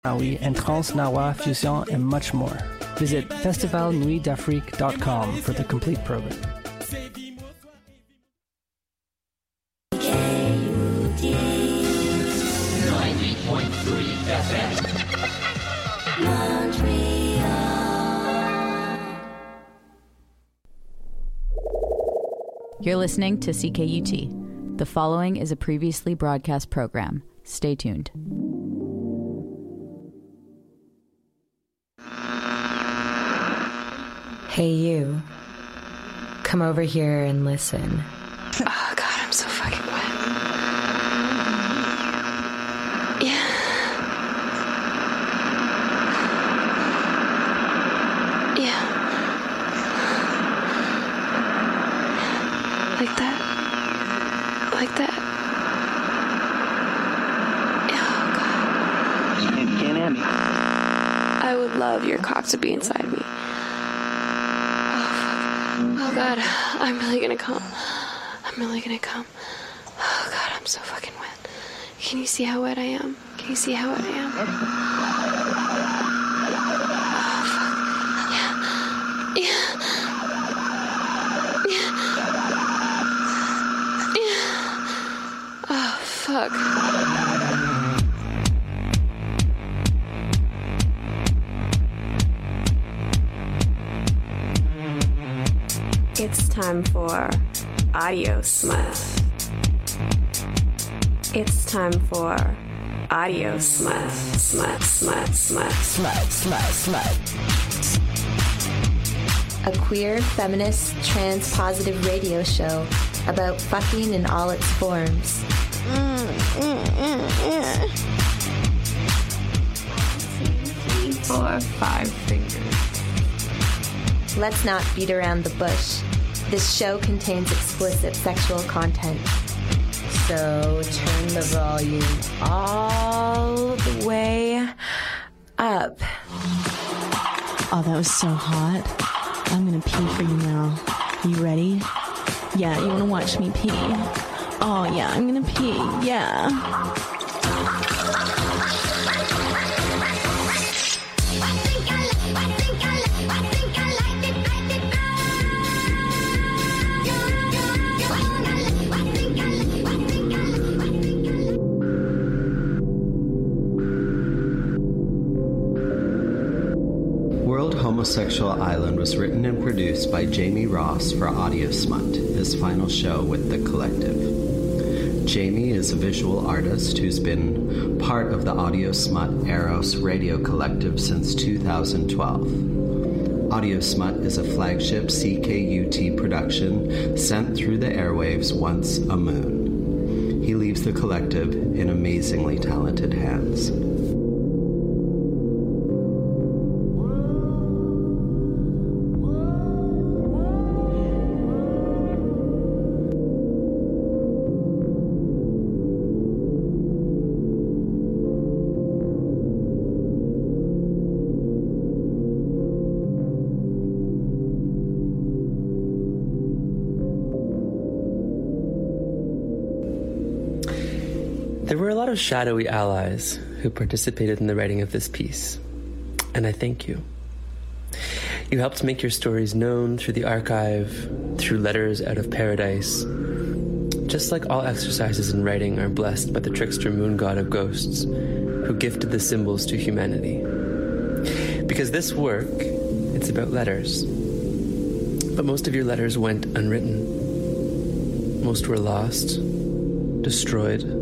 Maui and Trans Nawa Fusion and much more. Visit festivalnuitdafrique.com for the complete program. You're listening to CKUT. The following is a previously broadcast program. Stay tuned. Hey, you. Come over here and listen. Oh, God, I'm so fucking wet. Yeah. Yeah. Like that. Like that. Oh, God. You can't have me. I would love your cock to be inside me. Oh, God, I'm really gonna come. I'm really gonna come. Oh, God, I'm so fucking wet. Can you see how wet I am? Can you see how wet I am? Oh, fuck. Yeah. Oh, fuck. It's time for Audio Smut. It's time for Audio Smut. Smut. A queer, feminist, trans-positive radio show about fucking in all its forms. 3, 4, 5 fingers. Let's not beat around the bush. This show contains explicit sexual content. So turn the volume all the way up. Oh, that was so hot. I'm gonna pee for you now. You ready? Yeah, you wanna watch me pee? Oh yeah, I'm gonna pee, yeah. Homosexual Island was written and produced by Jamie Ross for Audio Smut, his final show with the collective. Jamie is a visual artist who's been part of the Audio Smut Eros radio collective since 2012. Audio Smut is a flagship CKUT production sent through the airwaves once a moon. He leaves the collective in amazingly talented hands. There were a lot of shadowy allies who participated in the writing of this piece, and I thank you. You helped make your stories known through the archive, through letters out of paradise. Just like all exercises in writing are blessed by the trickster moon god of ghosts, who gifted the symbols to humanity. Because this work, it's about letters. But most of your letters went unwritten. Most were lost, destroyed.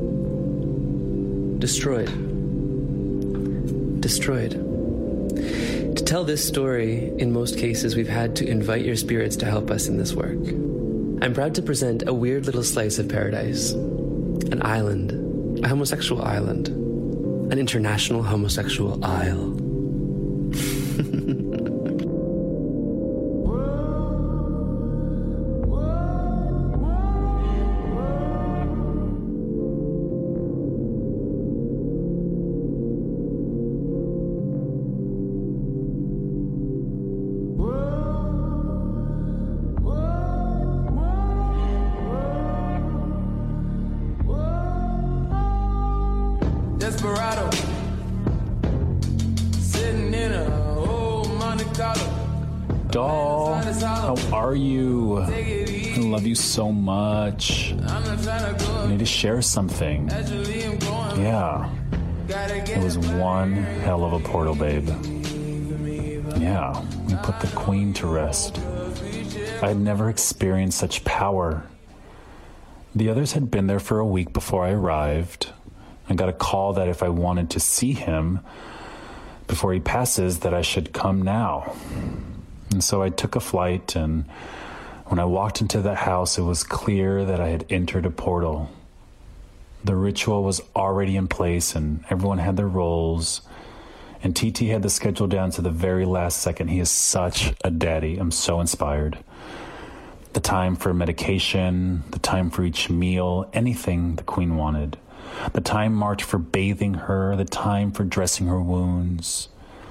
To tell this story, in most cases, we've had to invite your spirits to help us in this work. I'm proud to present a weird little slice of paradise. An island. A homosexual island. An international homosexual isle. doll. How are you? I love you so much. I need to share something. Yeah. It was one hell of a portal, babe. Yeah, we put the queen to rest. I had never experienced such power. The others had been there for a week before I arrived. I got a call that if I wanted to see him before he passes, that I should come now. And so I took a flight, and when I walked into that house, it was clear that I had entered a portal. The ritual was already in place, and everyone had their roles. And TT had the schedule down to the very last second. He is such a daddy. I'm so inspired. The time for medication, the time for each meal, anything the queen wanted. The time marked for bathing her, the time for dressing her wounds.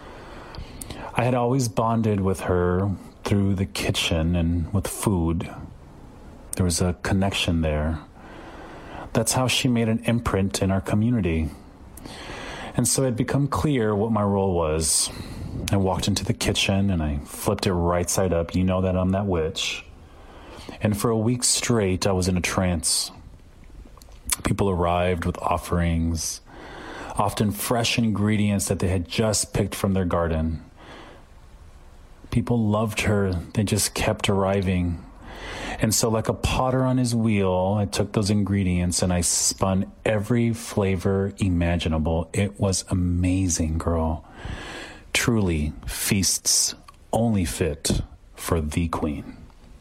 I had always bonded with her through the kitchen and with food. There was a connection there. That's how she made an imprint in our community. And so it had become clear what my role was. I walked into the kitchen and I flipped it right side up. You know that I'm that witch. And for a week straight, I was in a trance. People arrived with offerings, often fresh ingredients that they had just picked from their garden. People loved her. They just kept arriving. And so like a potter on his wheel, I took those ingredients and I spun every flavor imaginable. It was amazing, girl. Truly, feasts only fit for the queen.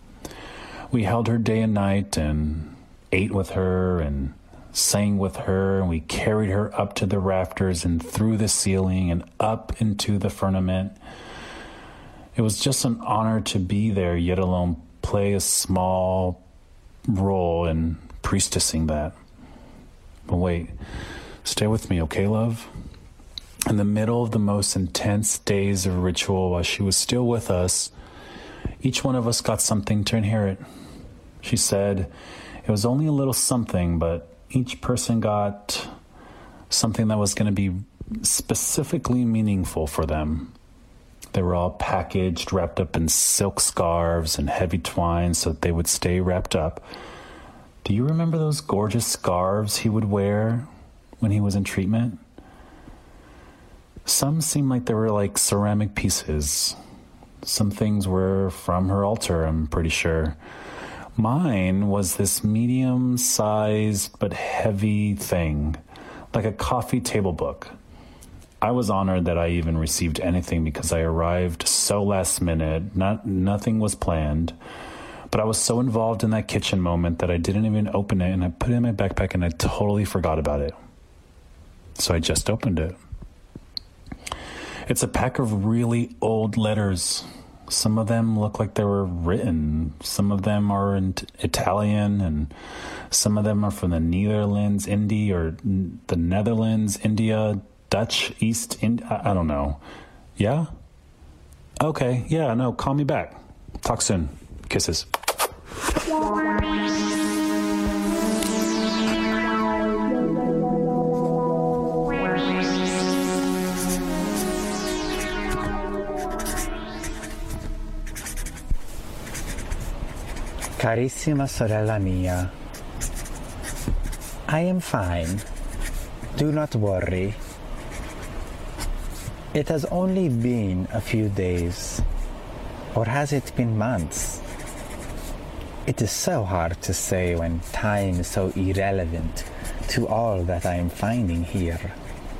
We held her day and night and ate with her and sang with her, and we carried her up to the rafters and through the ceiling and up into the firmament. It was just an honor to be there, yet alone play a small role in priestessing that. But wait, stay with me, okay, love? In the middle of the most intense days of ritual, while she was still with us, each one of us got something to inherit. She said it was only a little something, but each person got something that was going to be specifically meaningful for them. They were all packaged, wrapped up in silk scarves and heavy twine so that they would stay wrapped up. Do you remember those gorgeous scarves he would wear when he was in treatment? Some seemed like they were like ceramic pieces. Some things were from her altar, I'm pretty sure. Mine was this medium-sized but heavy thing, like a coffee table book. I was honored that I even received anything because I arrived so last minute. Nothing was planned. But I was so involved in that kitchen moment that I didn't even open it, and I put it in my backpack and I totally forgot about it. So I just opened it. It's a pack of really old letters. Some of them look like they were written. Some of them are in Italian, and some of them are from the Netherlands, India, Dutch, East India. I don't know. Yeah? Okay. Yeah, no, call me back. Talk soon. Kisses. Carissima sorella mia, I am fine. Do not worry. It has only been a few days, or has it been months? It is so hard to say when time is so irrelevant to all that I am finding here.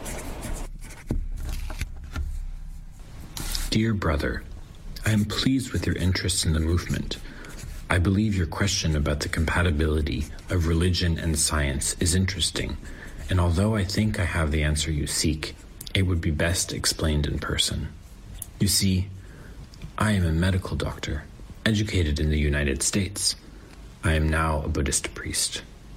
Dear brother, I am pleased with your interest in the movement. I believe your question about the compatibility of religion and science is interesting, and although I think I have the answer you seek, it would be best explained in person. You see, I am a medical doctor, educated in the United States. I am now a Buddhist priest.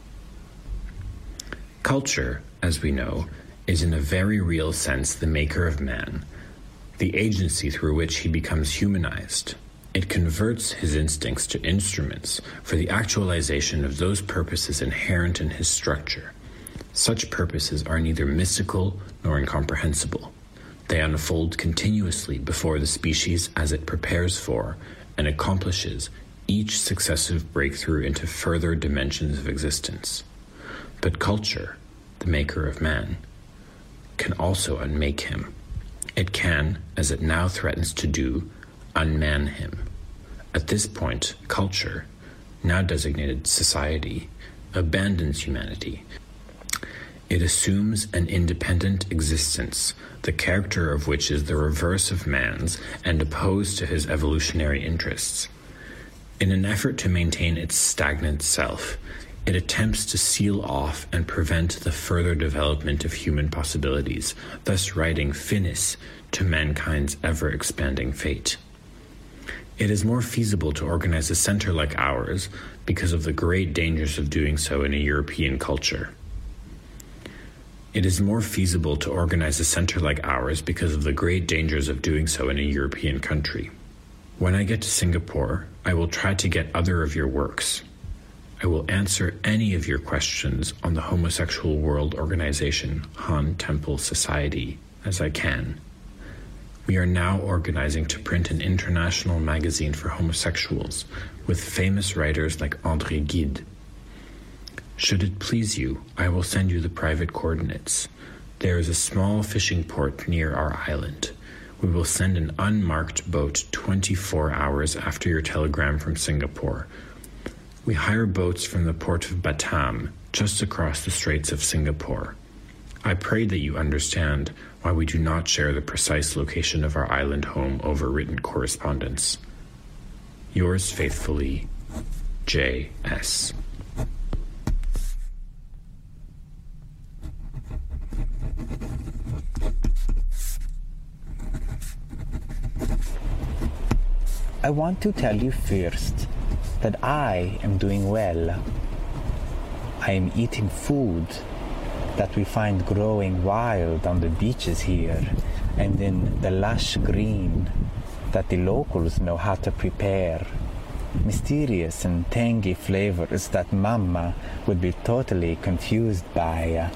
Culture, as we know, is in a very real sense the maker of man, the agency through which he becomes humanized. It converts his instincts to instruments for the actualization of those purposes inherent in his structure. Such purposes are neither mystical nor incomprehensible. They unfold continuously before the species as it prepares for and accomplishes each successive breakthrough into further dimensions of existence. But culture, the maker of man, can also unmake him. It can, as it now threatens to do, unman him. At this point, culture, now designated society, abandons humanity. It assumes an independent existence, the character of which is the reverse of man's and opposed to his evolutionary interests. In an effort to maintain its stagnant self, it attempts to seal off and prevent the further development of human possibilities, thus writing finis to mankind's ever-expanding fate. It is more feasible to organize a center like ours because of the great dangers of doing so in a European culture. It is more feasible to organize a center like ours because of the great dangers of doing so in a European country. When I get to Singapore, I will try to get other of your works. I will answer any of your questions on the Homosexual World Organization, Han Temple Society, as I can. We are now organizing to print an international magazine for homosexuals with famous writers like André Gide. Should it please you, I will send you the private coordinates. There is a small fishing port near our island. We will send an unmarked boat 24 hours after your telegram from Singapore. We hire boats from the port of Batam, just across the Straits of Singapore. I pray that you understand why we do not share the precise location of our island home over written correspondence. Yours faithfully, J.S. I want to tell you first that I am doing well. I am eating food that we find growing wild on the beaches here and in the lush green that the locals know how to prepare. Mysterious and tangy flavors that Mama would be totally confused by.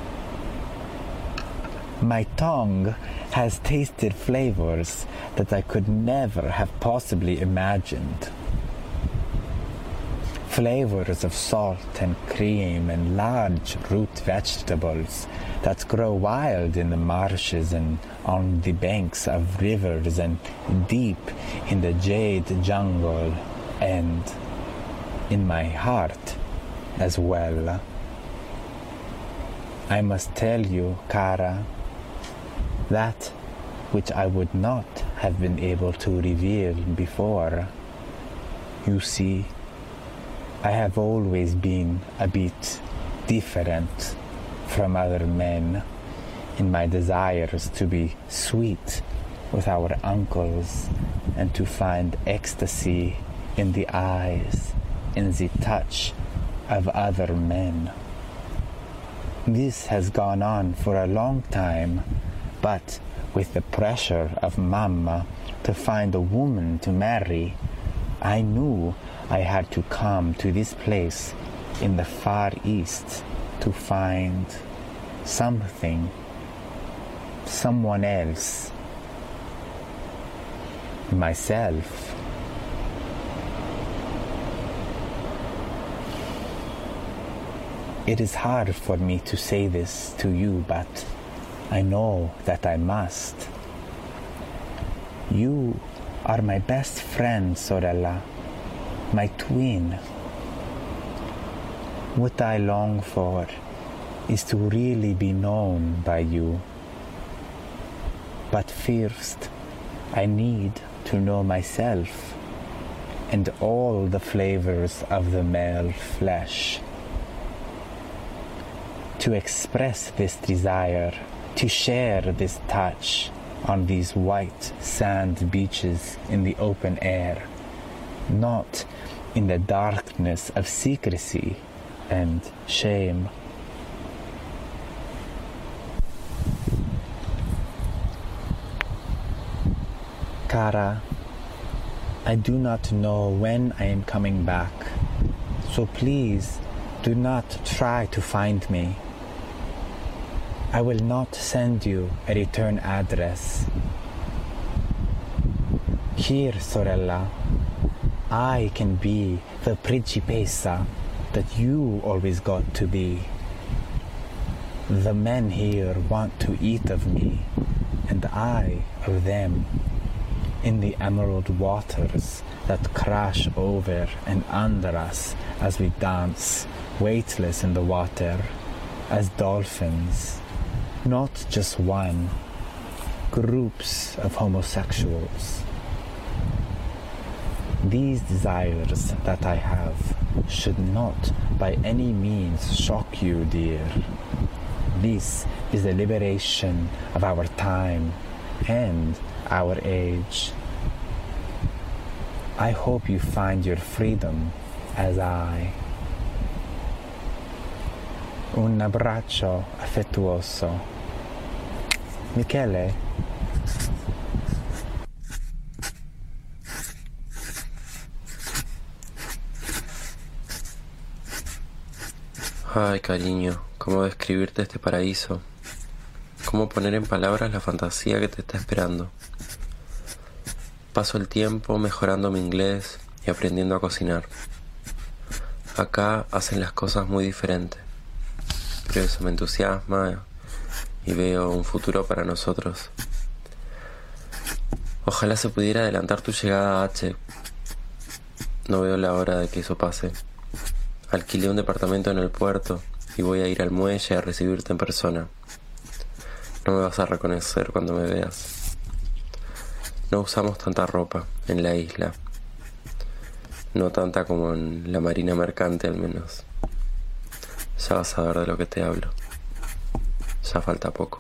My tongue has tasted flavors that I could never have possibly imagined. Flavors of salt and cream and large root vegetables that grow wild in the marshes and on the banks of rivers and deep in the jade jungle and in my heart as well. I must tell you, Cara, that which I would not have been able to reveal before. You see, I have always been a bit different from other men in my desires to be sweet with our uncles and to find ecstasy in the eyes, in the touch of other men. This has gone on for a long time, but with the pressure of Mama to find a woman to marry, I knew I had to come to this place in the Far East to find something, someone else, myself. It is hard for me to say this to you, but I know that I must. You are my best friend, Sorella, my twin. What I long for is to really be known by you. But first, I need to know myself and all the flavors of the male flesh. To express this desire, to share this touch on these white sand beaches in the open air, not in the darkness of secrecy and shame. Cara, I do not know when I am coming back, so please do not try to find me. I will not send you a return address. Here, sorella, I can be the principessa that you always got to be. The men here want to eat of me, and I of them, in the emerald waters that crash over and under us as we dance, weightless in the water, as dolphins. Not just one, groups of homosexuals. These desires that I have should not by any means shock you, dear. This is the liberation of our time and our age. I hope you find your freedom as I. Un abbraccio affettuoso. Michele. Ay, cariño, ¿cómo describirte este paraíso? ¿Cómo poner en palabras la fantasía que te está esperando? Paso el tiempo mejorando mi inglés y aprendiendo a cocinar. Acá hacen las cosas muy diferentes, pero eso me entusiasma y veo un futuro para nosotros. Ojalá se pudiera adelantar tu llegada a H. No veo la hora de que eso pase. Alquilé un departamento en el puerto y voy a ir al muelle a recibirte en persona. No me vas a reconocer cuando me veas. No usamos tanta ropa en la isla. No tanta como en la marina mercante, al menos. Ya vas a ver de lo que te hablo. Ya falta poco.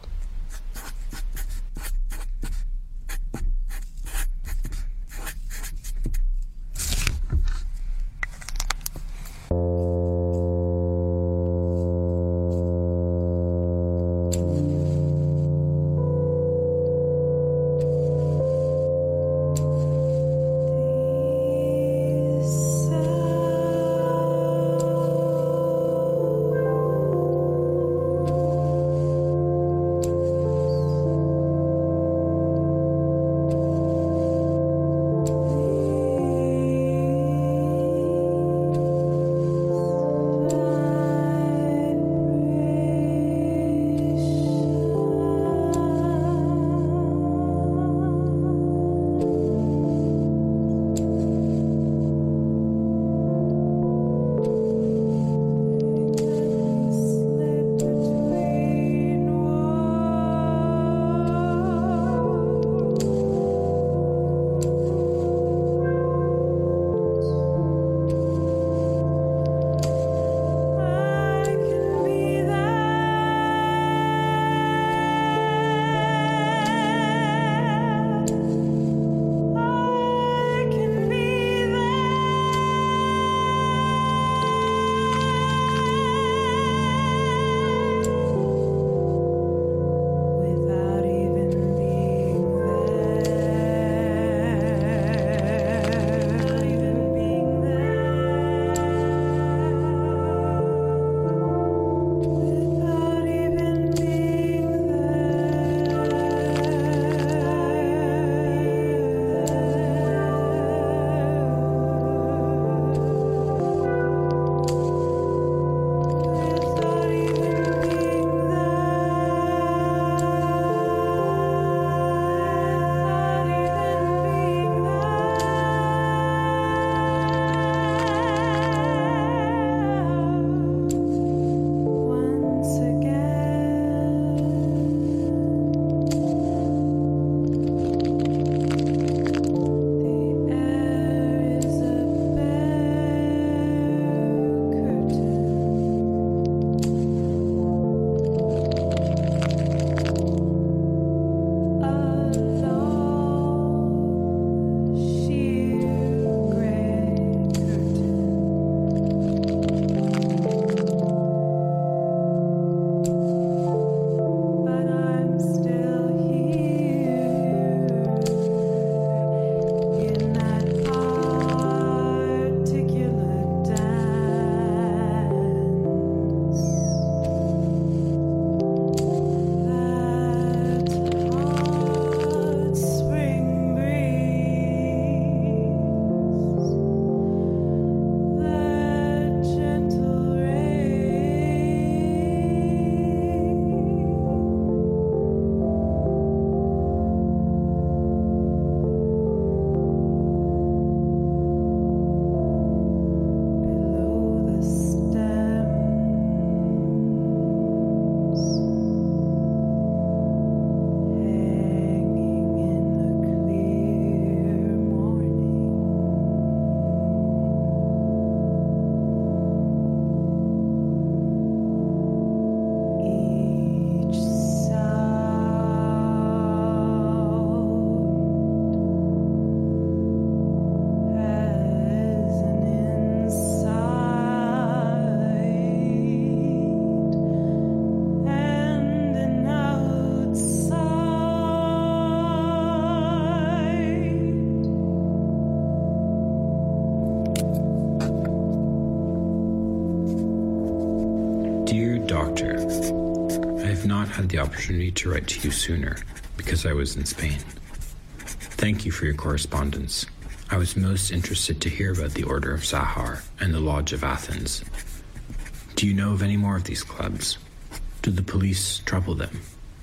the opportunity to write to you sooner because I was in Spain. Thank you for your correspondence. I was most interested to hear about the Order of Zahar and the Lodge of Athens. Do you know of any more of these clubs? Do the police trouble them?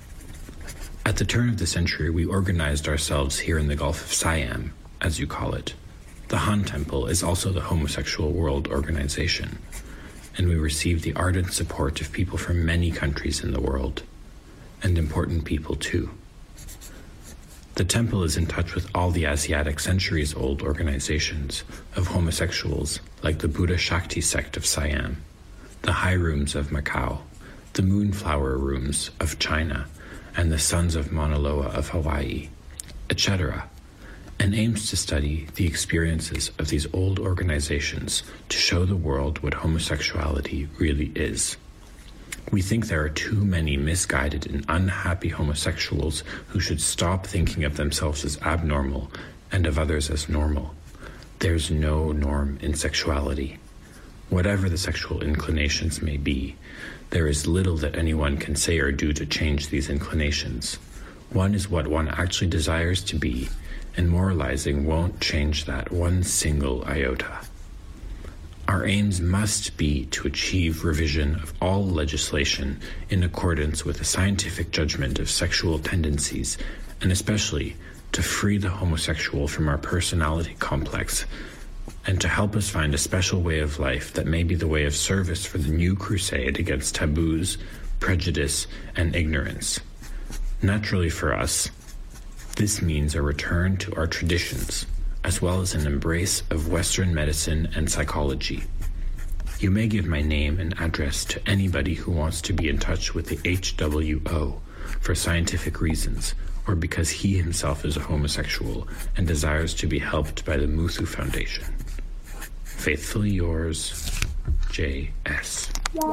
At the turn of the century, we organized ourselves here in the Gulf of Siam, as you call it. The Han Temple is also the Homosexual World Organization, and we received the ardent support of people from many countries in the world, and important people too. The temple is in touch with all the Asiatic centuries-old organizations of homosexuals like the Buddha Shakti sect of Siam, the High Rooms of Macau, the Moonflower Rooms of China, and the Sons of Mauna Loa of Hawaii, etc., and aims to study the experiences of these old organizations to show the world what homosexuality really is. We think there are too many misguided and unhappy homosexuals who should stop thinking of themselves as abnormal and of others as normal. There's no norm in sexuality. Whatever the sexual inclinations may be, there is little that anyone can say or do to change these inclinations. One is what one actually desires to be, and moralizing won't change that one single iota. Our aims must be to achieve revision of all legislation in accordance with a scientific judgment of sexual tendencies, and especially to free the homosexual from our personality complex, and to help us find a special way of life that may be the way of service for the new crusade against taboos, prejudice, and ignorance. Naturally for us, this means a return to our traditions, as well as an embrace of Western medicine and psychology. You may give my name and address to anybody who wants to be in touch with the HWO for scientific reasons, or because he himself is a homosexual and desires to be helped by the Muthu Foundation. Faithfully yours, J.S.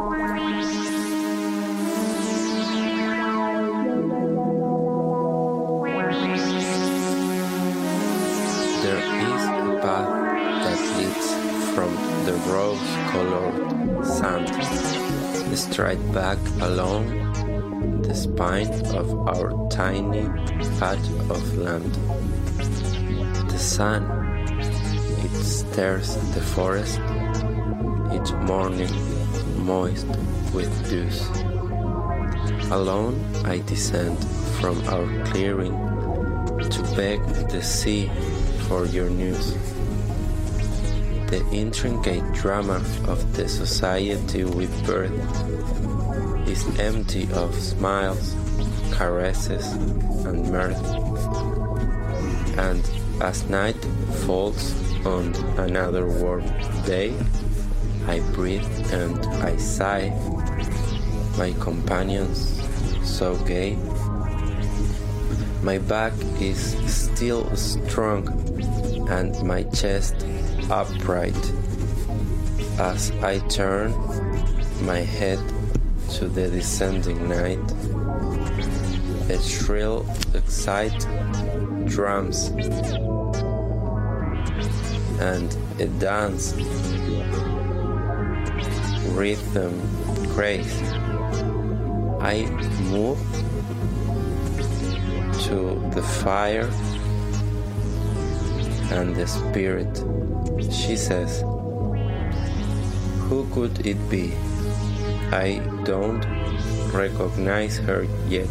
There is a path that leads from the rose-colored sand straight back along the spine of our tiny patch of land. The sun, it stares the forest, each morning moist with dews. Alone I descend from our clearing to beg the sea for your news. The intricate drama of the society we birth is empty of smiles, caresses, and mirth. And as night falls on another warm day, I breathe and I sigh, my companions so gay. My back is still strong and my chest upright as I turn my head to the descending night. A shrill excite drums and a dance rhythm grace. I move to the fire and the spirit. She says, who could it be? I don't recognize her yet.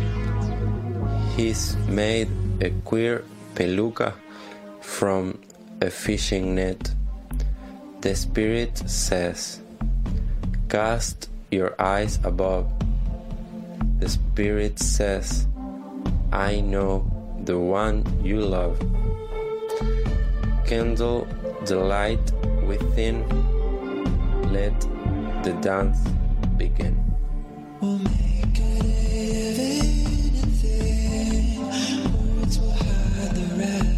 He's made a queer peluca from a fishing net. The spirit says, cast your eyes above. The spirit says, I know the one you love. Kindle the light within. Let the dance begin. We'll make a living in thin. Words will hide the red.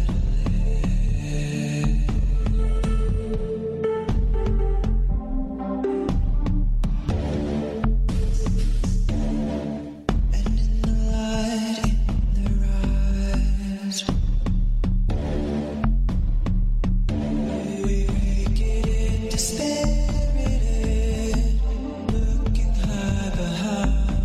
Dispirited, looking high behind.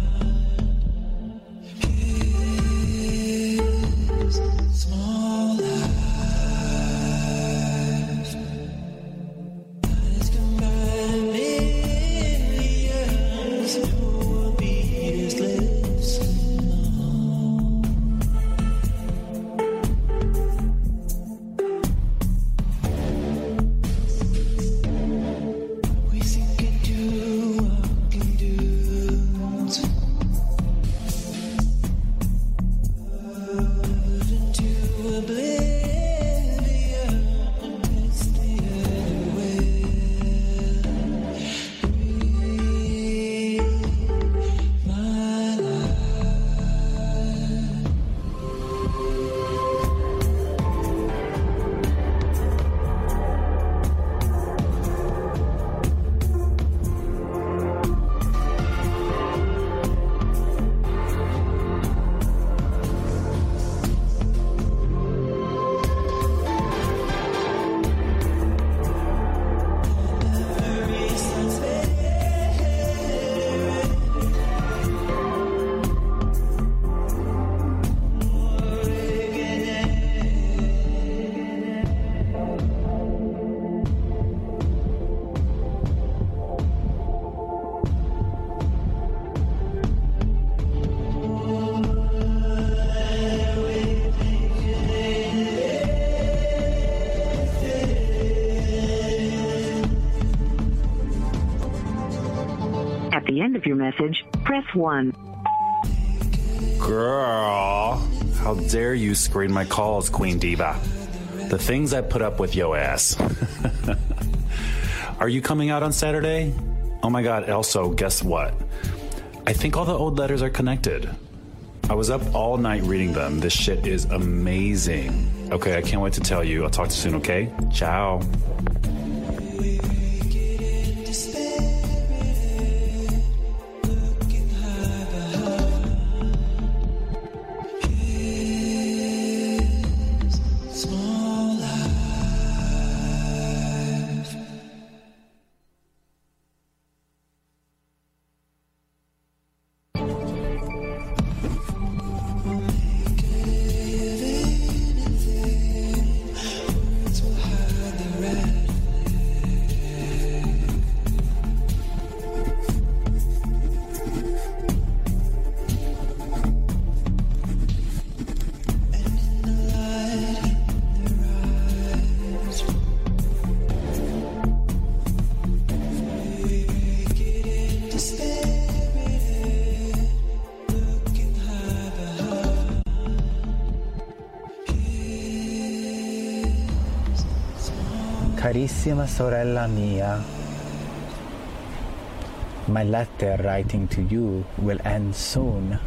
end of your message, press 1. Girl, how dare you screen my calls, Queen Diva? The things I put up with yo ass. Are you coming out on Saturday? Oh my God, also, guess what? I think all the old letters are connected. I was up all night reading them. This shit is amazing. Okay, I can't wait to tell you. I'll talk to you soon, okay? Ciao. Carissima sorella mia, my letter writing to you will end soon.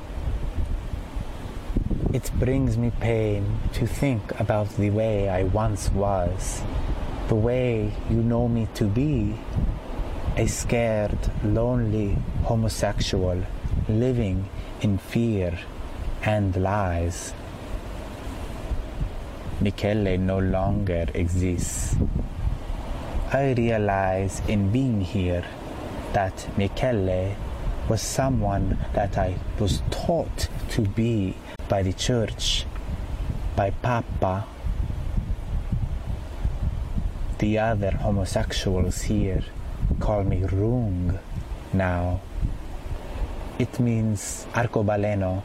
It brings me pain to think about the way I once was, the way you know me to be, a scared, lonely homosexual living in fear and lies. Michele no longer exists. I realize in being here that Michele was someone that I was taught to be by the church, by Papa. The other homosexuals here call me Rung now. It means arcobaleno.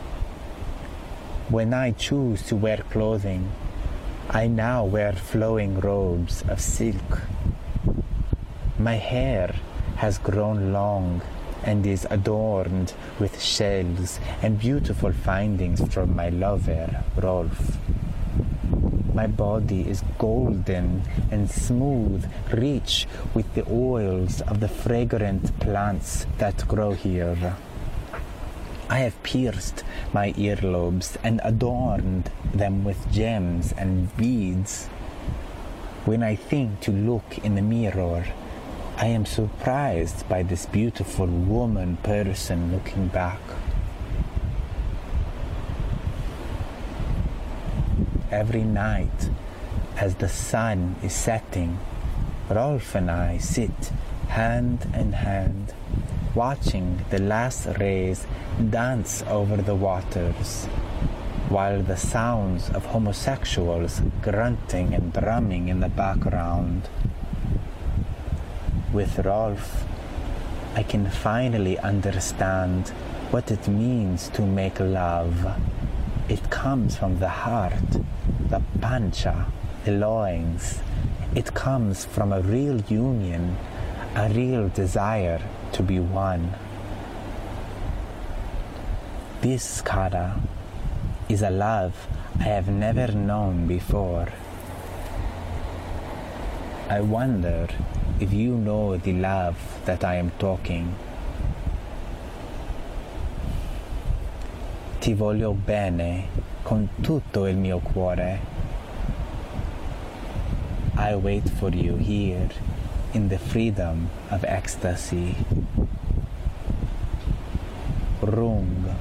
When I choose to wear clothing, I now wear flowing robes of silk. My hair has grown long and is adorned with shells and beautiful findings from my lover, Rolf. My body is golden and smooth, rich with the oils of the fragrant plants that grow here. I have pierced my earlobes and adorned them with gems and beads. When I think to look in the mirror, I am surprised by this beautiful woman person looking back. Every night, as the sun is setting, Rolf and I sit hand in hand, watching the last rays dance over the waters, while the sounds of homosexuals grunting and drumming in the background. With Rolf, I can finally understand what it means to make love. It comes from the heart, the pancha, the loins. It comes from a real union, a real desire to be one. This, Cara, is a love I have never known before. I wonder if you know the love that I am talking. Ti voglio bene con tutto il mio cuore. I wait for you here in the freedom of ecstasy. Rung.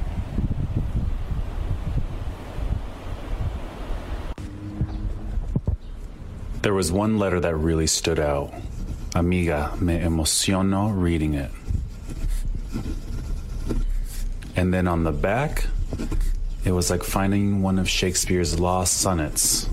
There was one letter that really stood out. Amiga, me emociono reading it. And then on the back, it was like finding one of Shakespeare's lost sonnets.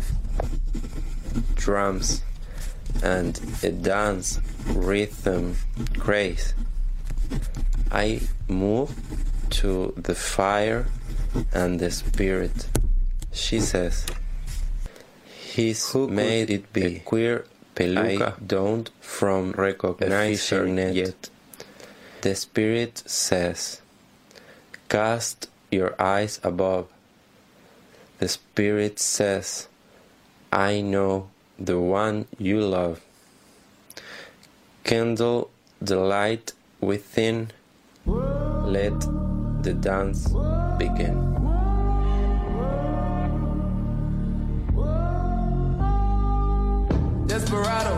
Drums and a dance, rhythm, grace. I move to the fire and the spirit. She says, he's who made it be a queer peluca. I don't from recognizing it yet. The Spirit says, cast your eyes above. The Spirit says, I know the one you love. Kindle the light within. Let the dance begin. Desperado,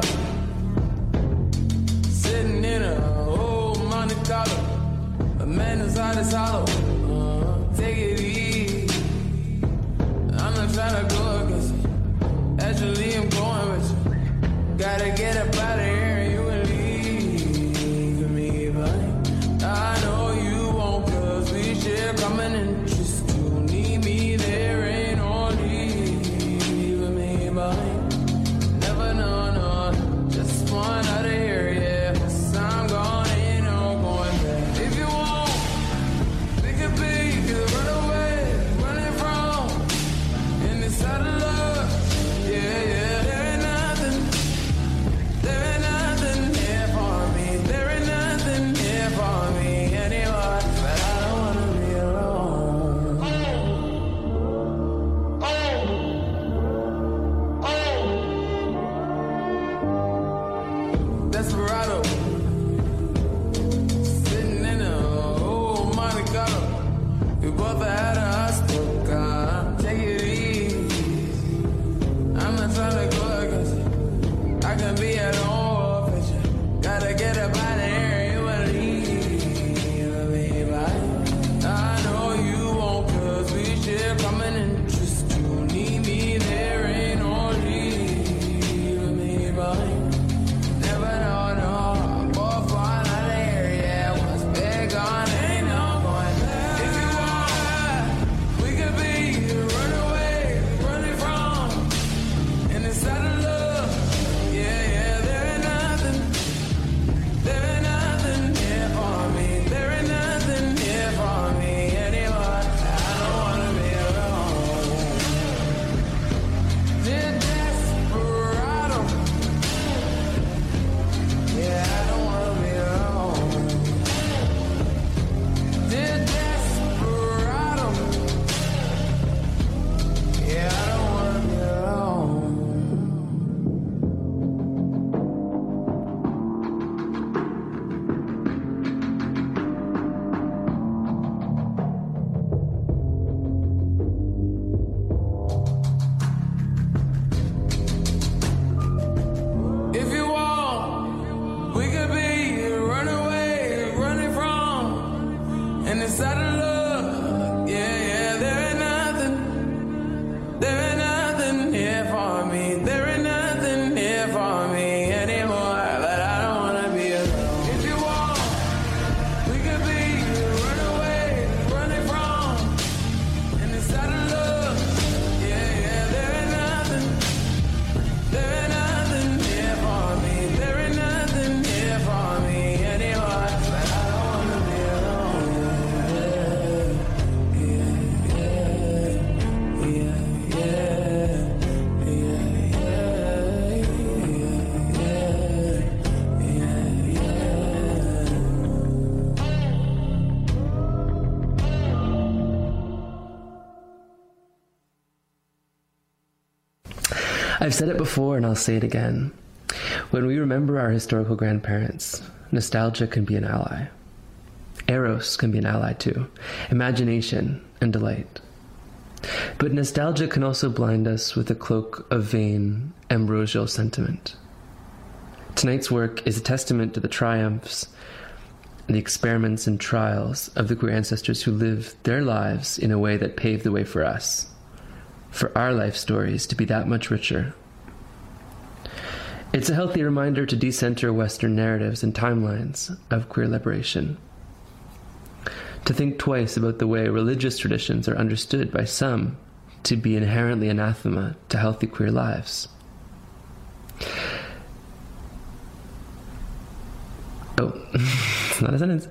sitting in a old Monte Carlo. A man whose heart is hollow. Take it easy. I'm not trying to go against you. Actually, I'm going with you. Gotta get up out of here and you will leave me behind. I know you won't, 'cause we share common interest. You need me, there ain't no leaving me behind. Never know, no, just one out of here, yeah. 'Cause I'm gone, ain't no going back. If you want, we could be, you could run away, running from, in this side of love, yeah, yeah. There ain't nothing here for me. There ain't nothing here for me anymore. But I don't wanna be alone. Desperado, sitting in a old Monte Carlo. We both had a hostel car. Take it easy. I'm not trying to go against you. I can be at home with you. Gotta get up out of here. You will leave me behind. I know you won't, 'cause we share common interest. You need me, there ain't no leaving me behind. Never know, no. Both one out of here, yeah. What's big on ain't no going back. If you want, we could be run away, running from, in the side of love, yeah, yeah. There ain't nothing here for me. There ain't nothing here for me anymore. I don't wanna be alone. Dear desperado, yeah, I don't wanna be alone. Dear desperado, yeah, I don't wanna be alone. If you want, we could be run away, running from, in the side of love, yeah, yeah. There ain't nothing here for me. There ain't nothing here for me anymore. But I don't wanna be alone. If you want, we could be run away, running from, in the side of love, yeah, yeah. There ain't nothing here for me. There ain't nothing here for me anymore. But I don't wanna be alone. Yeah, yeah, yeah, I've said it before and I'll say it again. When we remember our historical grandparents, nostalgia can be an ally. Eros can be an ally too. Imagination and delight. But nostalgia can also blind us with a cloak of vain, ambrosial sentiment. Tonight's work is a testament to the triumphs, the experiments and trials of the queer ancestors who lived their lives in a way that paved the way for us, for our life stories to be that much richer. It's a healthy reminder to decenter Western narratives and timelines of queer liberation. To think twice about the way religious traditions are understood by some to be inherently anathema to healthy queer lives. Oh, it's not a sentence.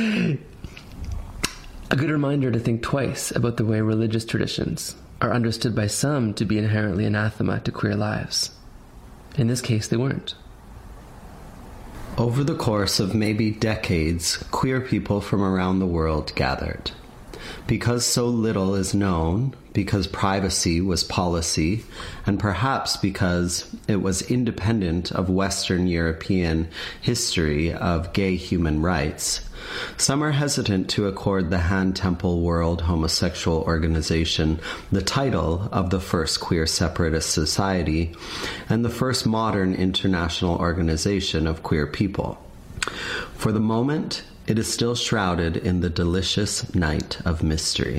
A good reminder to think twice about the way religious traditions are understood by some to be inherently anathema to queer lives. In this case, they weren't. Over the course of maybe decades, queer people from around the world gathered. Because so little is known, because privacy was policy, and perhaps because it was independent of Western European history of gay human rights, some are hesitant to accord the Han Temple World Homosexual Organization the title of the first queer separatist society and the first modern international organization of queer people. For the moment, it is still shrouded in the delicious night of mystery.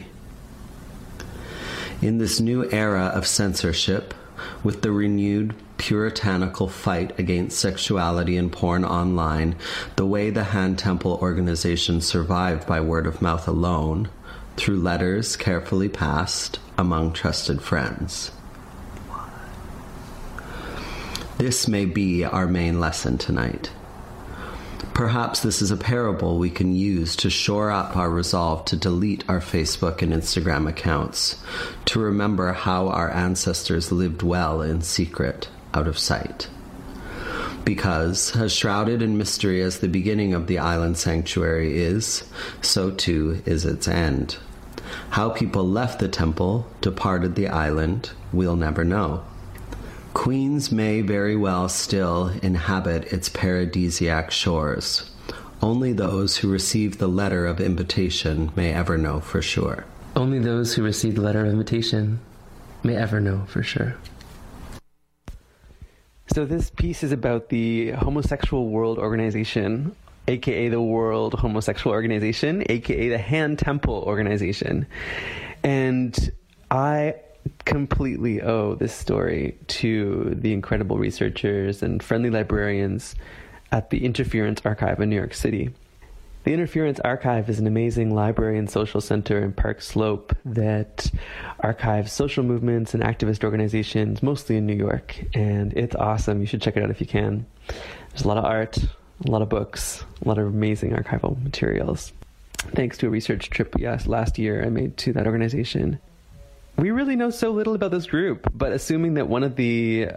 In this new era of censorship, with the renewed puritanical fight against sexuality and porn online, the way the Han Temple organization survived by word of mouth alone, through letters carefully passed among trusted friends. This may be our main lesson tonight. Perhaps this is a parable we can use to shore up our resolve to delete our Facebook and Instagram accounts, to remember how our ancestors lived well in secret, out of sight. Because, as shrouded in mystery as the beginning of the island sanctuary is, so too is its end. How people left the temple, departed the island, we'll never know. Queens may very well still inhabit its paradisiac shores. Only those who receive the letter of invitation may ever know for sure. Only those who receive the letter of invitation may ever know for sure. So this piece is about the Homosexual World Organization, aka the World Homosexual Organization, aka the Han Temple Organization. And I completely owe this story to the incredible researchers and friendly librarians at the Interference Archive in New York City. The Interference Archive is an amazing library and social center in Park Slope that archives social movements and activist organizations, mostly in New York, and it's awesome. You should check it out if you can. There's a lot of art, a lot of books, a lot of amazing archival materials. Thanks to a research trip last year I made to that organization. We really know so little about this group, but assuming that one of the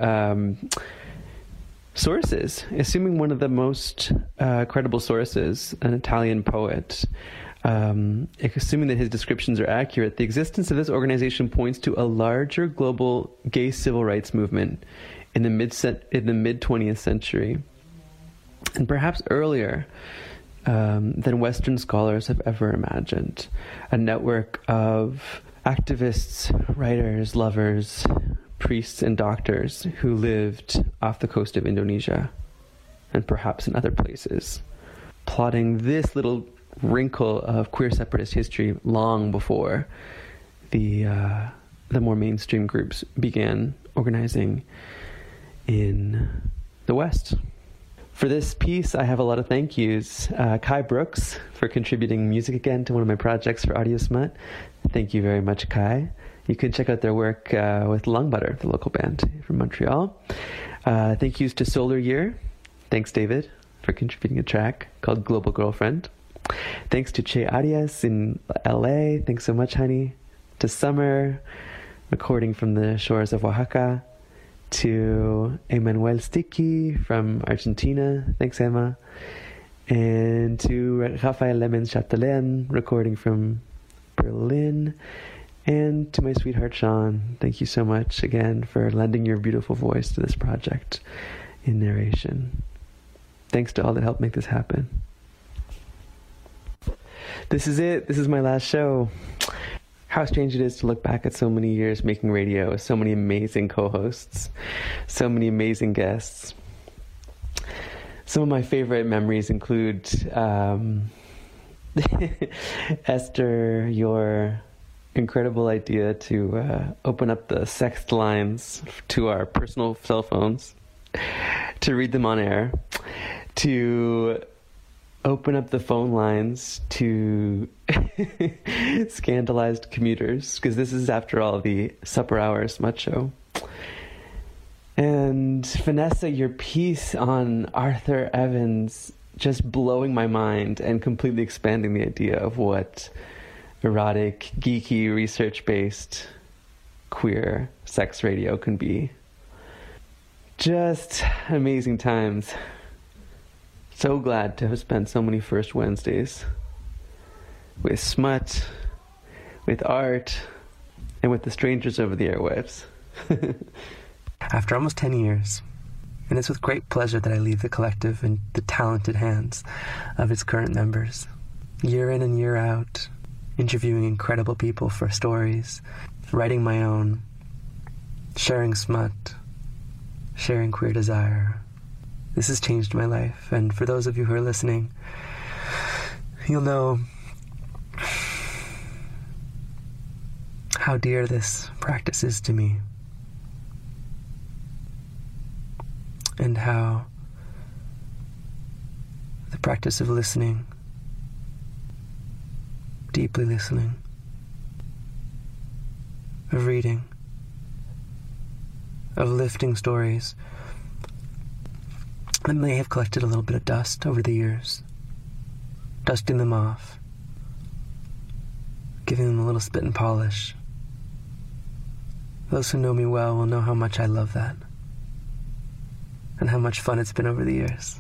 sources, assuming one of the most credible sources, an Italian poet, assuming that his descriptions are accurate, the existence of this organization points to a larger global gay civil rights movement in the mid-20th century, and perhaps earlier than Western scholars have ever imagined. A network of activists, writers, lovers, priests, and doctors who lived off the coast of Indonesia and perhaps in other places, plotting this little wrinkle of queer separatist history long before the more mainstream groups began organizing in the West. For this piece, I have a lot of thank yous. Kai Brooks for contributing music again to one of my projects for Audio Smut. Thank you very much, Kai. You can check out their work with Lung Butter, the local band from Montreal. Thank yous to Solar Year. Thanks, David, for contributing a track called Global Girlfriend. Thanks to Che Arias in LA. Thanks so much, honey. To Summer, recording from the shores of Oaxaca. To Emanuel Sticky from Argentina. Thanks, Emma. And to Rafael Lemens Chatelain, recording from Berlin. And to my sweetheart, Sean, thank you so much again for lending your beautiful voice to this project in narration. Thanks to all that helped make this happen. This is it. This is my last show. How strange it is to look back at so many years making radio, so many amazing co-hosts, so many amazing guests. Some of my favorite memories include Esther, your incredible idea to open up the sext lines to our personal cell phones, to read them on air, to open up the phone lines to scandalized commuters, because this is, after all, the Supper Hour Smut Show. And Vanessa, your piece on Arthur Evans, just blowing my mind and completely expanding the idea of what erotic, geeky, research-based queer sex radio can be. Just amazing times. So glad to have spent so many first Wednesdays with smut, with art, and with the strangers over the airwaves. After almost 10 years, and it's with great pleasure that I leave the collective in the talented hands of its current members. Year in and year out, interviewing incredible people for stories, writing my own, sharing smut, sharing queer desire. This has changed my life, and for those of you who are listening, you'll know how dear this practice is to me, and how the practice of listening, deeply listening, of reading, of lifting stories that may have collected a little bit of dust over the years, dusting them off, giving them a little spit and polish. Those who know me well will know how much I love that, and how much fun it's been over the years.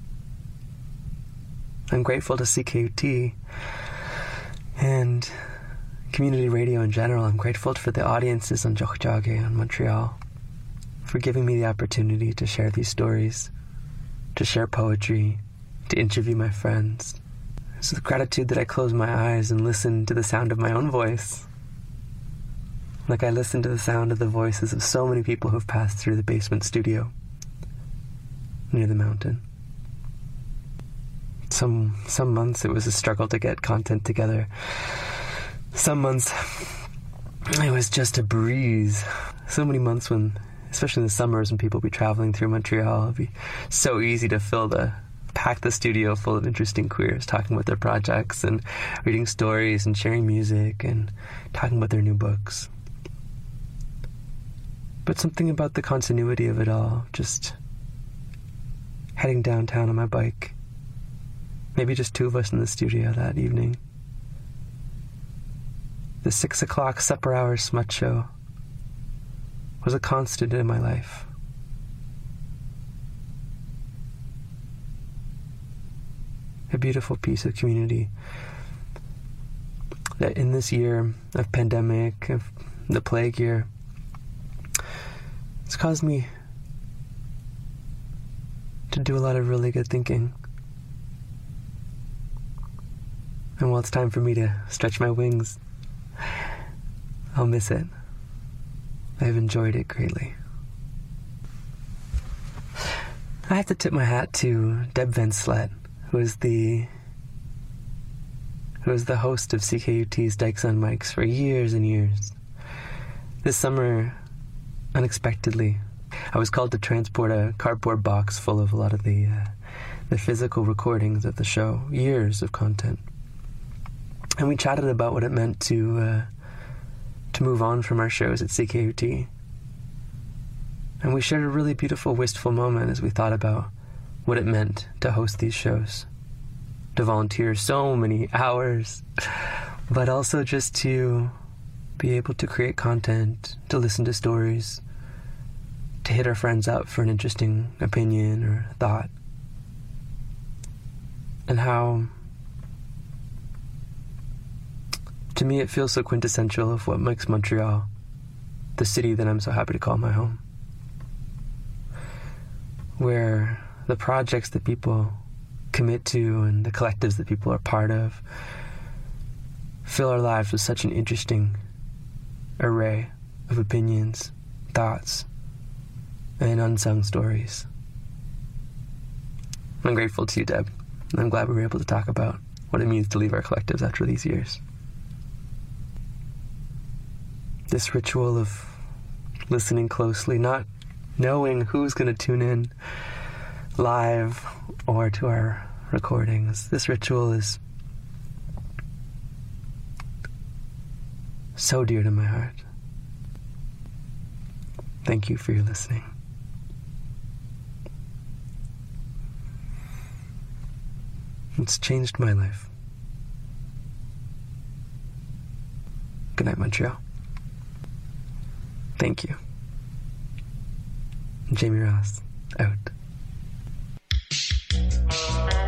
I'm grateful to CKUT and community radio in general. I'm grateful for the audiences on Tiohtià:ke in Montreal for giving me the opportunity to share these stories, to share poetry, to interview my friends. It's with gratitude that I close my eyes and listen to the sound of my own voice, like I listen to the sound of the voices of so many people who've passed through the basement studio near the mountain. Some months it was a struggle to get content together. Some months it was just a breeze. So many months when, especially in the summers when people would be traveling through Montreal, it'd be so easy to pack the studio full of interesting queers talking about their projects and reading stories and sharing music and talking about their new books. But something about the continuity of it all, just heading downtown on my bike, maybe just two of us in the studio that evening. The 6 o'clock supper hour smut show was a constant in my life. A beautiful piece of community that in this year of pandemic, of the plague year, it's caused me to do a lot of really good thinking. And while it's time for me to stretch my wings, I'll miss it. I've enjoyed it greatly. I have to tip my hat to Deb Van Slet, who is the host of CKUT's Dykes on Mics for years and years. This summer, unexpectedly, I was called to transport a cardboard box full of a lot of the physical recordings of the show, years of content. And we chatted about what it meant to move on from our shows at CKUT. And we shared a really beautiful, wistful moment as we thought about what it meant to host these shows, to volunteer so many hours, but also just to be able to create content, to listen to stories, to hit our friends up for an interesting opinion or thought. And how, to me, it feels so quintessential of what makes Montreal the city that I'm so happy to call my home. Where the projects that people commit to and the collectives that people are part of fill our lives with such an interesting array of opinions, thoughts, and unsung stories. I'm grateful to you, Deb, and I'm glad we were able to talk about what it means to leave our collectives after these years. This ritual of listening closely, not knowing who's going to tune in live or to our recordings. This ritual is so dear to my heart. Thank you for your listening. It's changed my life. Good night, Montreal. Thank you. Jamie Ross, out.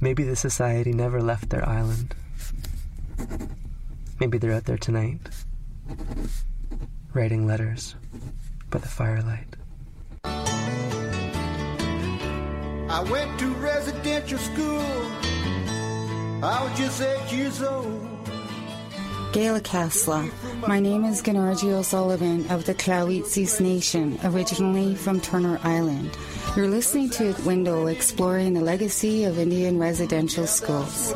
Maybe the society never left their island. Maybe they're out there tonight, writing letters by the firelight. I went to residential school. I was just 8 years old. Gaila Kasla. My name is Ganarji O'Sullivan of the Clawitsis Nation, originally from Turner Island. You're listening to Window, exploring the legacy of Indian residential schools.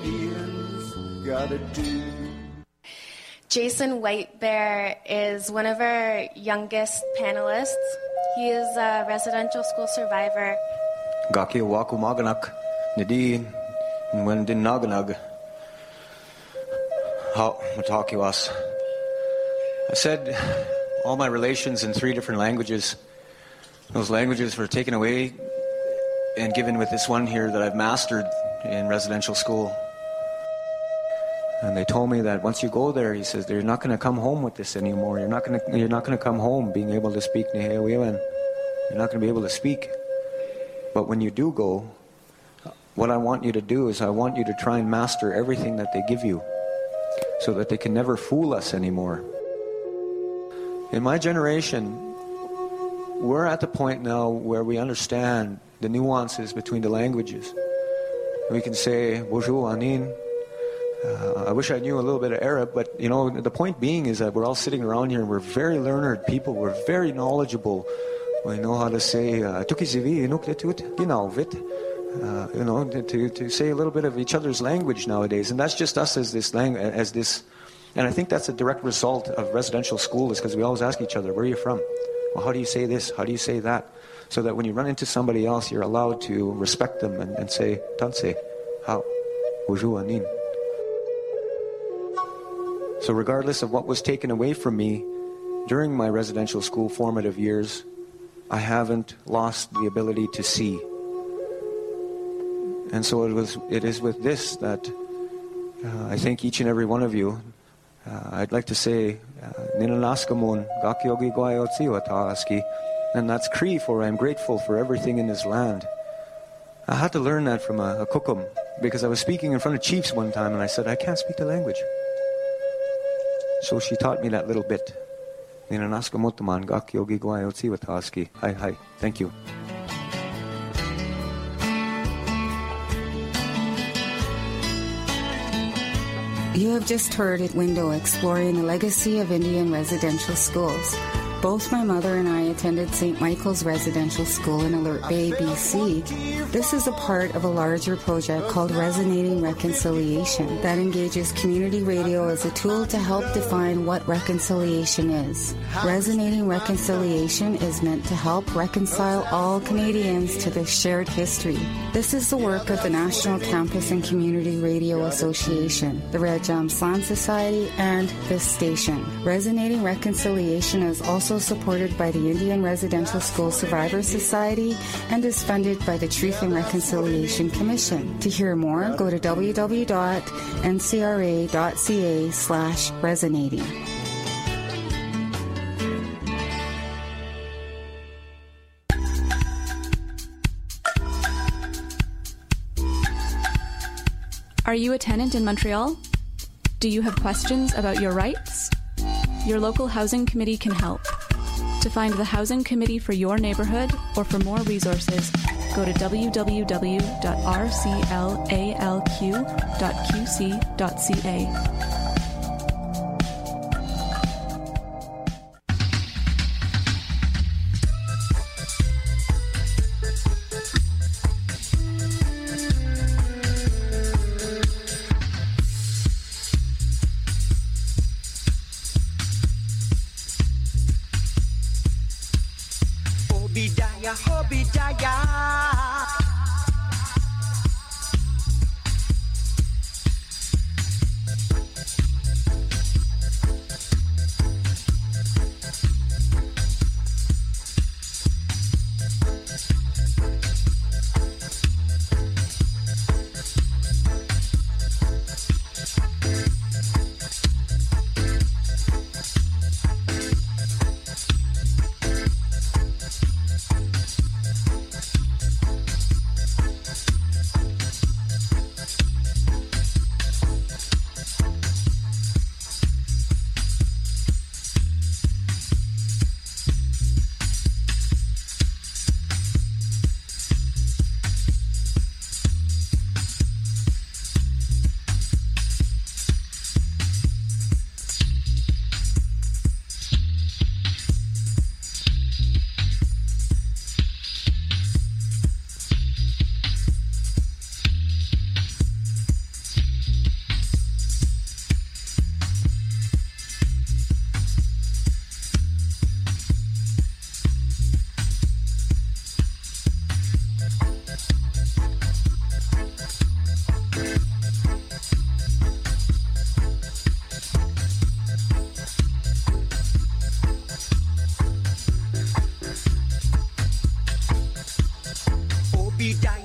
Jason Whitebear is one of our youngest panelists. He is a residential school survivor. Gaki Waku Maganak, Nadine, and Wendin Naganag. How Mataki was. I said all my relations in 3 different languages. Those languages were taken away and given with this one here that I've mastered in residential school. And they told me that once you go there, he says, you're not going to come home with this anymore. You're not going to come home being able to speak Nihewewen. You're not going to be able to speak. But when you do go, what I want you to do is I want you to try and master everything that they give you so that they can never fool us anymore. In my generation, we're at the point now where we understand the nuances between the languages. We can say, bonjour, Anin. I wish I knew a little bit of Arab, but you know, the point being is that we're all sitting around here and we're very learned people. We're very knowledgeable. We know how to say, to say a little bit of each other's language nowadays. And that's just us as this language, and I think that's a direct result of residential school, is because we always ask each other, where are you from? Well, how do you say this? How do you say that? So that when you run into somebody else, you're allowed to respect them and say, Tanse, how? Bonjour, Anin. So regardless of what was taken away from me during my residential school formative years, I haven't lost the ability to see. And so it is with this that I thank each and every one of you. I'd like to say, Ninanaskamun, Gakyogi Gwayotziwataski, and that's Cree for I'm grateful for everything in this land. I had to learn that from a kukum, because I was speaking in front of chiefs one time and I said, I can't speak the language. So she taught me that little bit. Ninanaskamotaman, Gakyogi Gwayotziwataski. Hi, thank you. You have just heard at Window, exploring the legacy of Indian residential schools. Both my mother and I attended St. Michael's Residential School in Alert Bay, BC. This is a part of a larger project called Resonating Reconciliation that engages community radio as a tool to help define what reconciliation is. Resonating Reconciliation is meant to help reconcile all Canadians to their shared history. This is the work of the National Campus and Community Radio Association, the Red Jam Slam Society, and this station. Resonating Reconciliation is also supported by the Indian Residential School Survivors Society and is funded by the Truth and Reconciliation Commission. To hear more, go to www.ncra.ca/resonating. Are you a tenant in Montreal? Do you have questions about your rights? Your local housing committee can help. To find the housing committee for your neighborhood or for more resources, go to www.rclalq.qc.ca.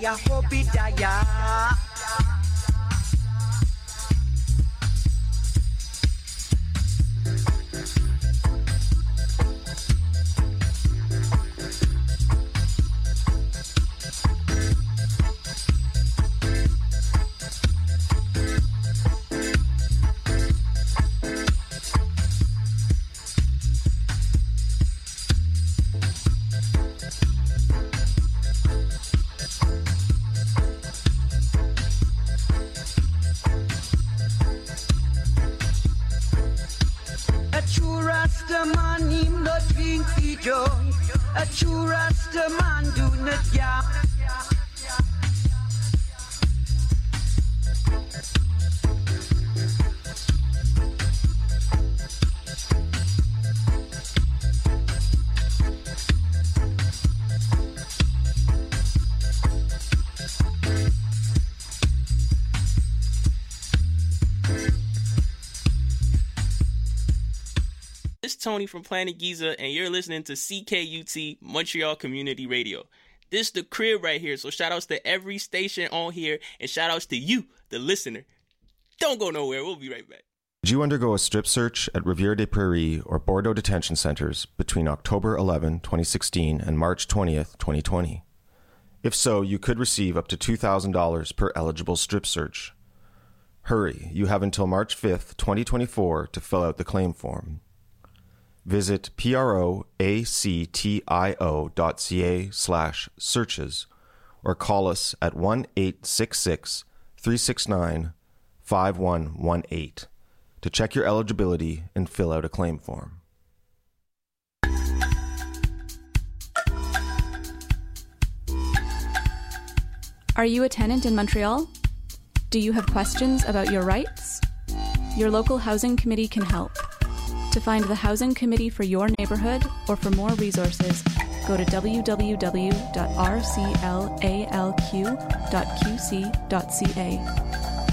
Obadiah, Obadiah. Man, him not drink the junk. A true Rasta man do not yap. It's Tony from Planet Giza, and you're listening to CKUT Montreal Community Radio. This is the crib right here, so shout outs to every station on here, and shout outs to you, the listener. Don't go nowhere, we'll be right back. Did you undergo a strip search at Rivière des Prairies or Bordeaux detention centers between October 11, 2016 and March 20th, 2020? If so, you could receive up to $2,000 per eligible strip search. Hurry, you have until March 5th, 2024 to fill out the claim form. Visit proactio.ca/searches or call us at 1-866-369-5118 to check your eligibility and fill out a claim form. Are you a tenant in Montreal? Do you have questions about your rights? Your local housing committee can help. To find the housing committee for your neighborhood or for more resources, go to www.rclalq.qc.ca.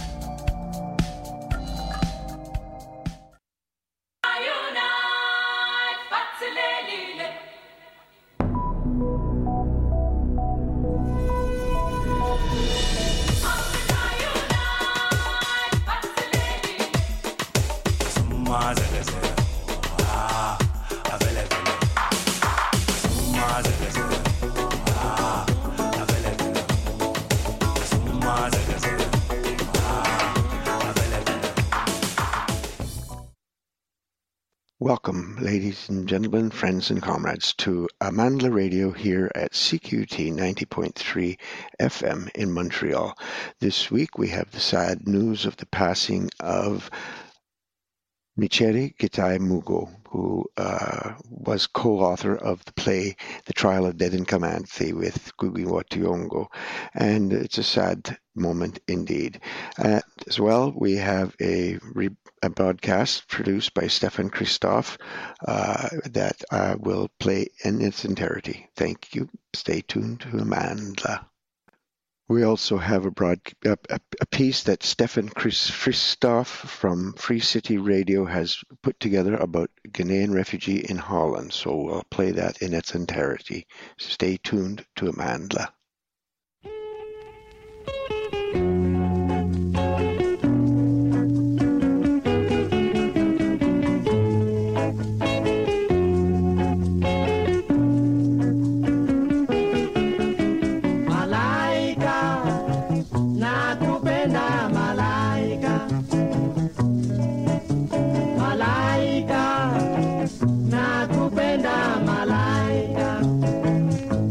Welcome, ladies and gentlemen, friends and comrades, to Amandla Radio here at CQT 90.3 FM in Montreal. This week we have the sad news of the passing of Micere Gitai Mugo, who was co-author of the play The Trial of Dead Nkamanthi with Ngugi wa Thiong'o, and it's a sad moment indeed. As well, we have a broadcast produced by Stefan Christoph that I will play in its entirety. Thank you. Stay tuned to Amandla. We also have a piece that Stefan Christoph from Free City Radio has put together about Ghanaian refugee in Holland. So we'll play that in its entirety. Stay tuned to Amandla.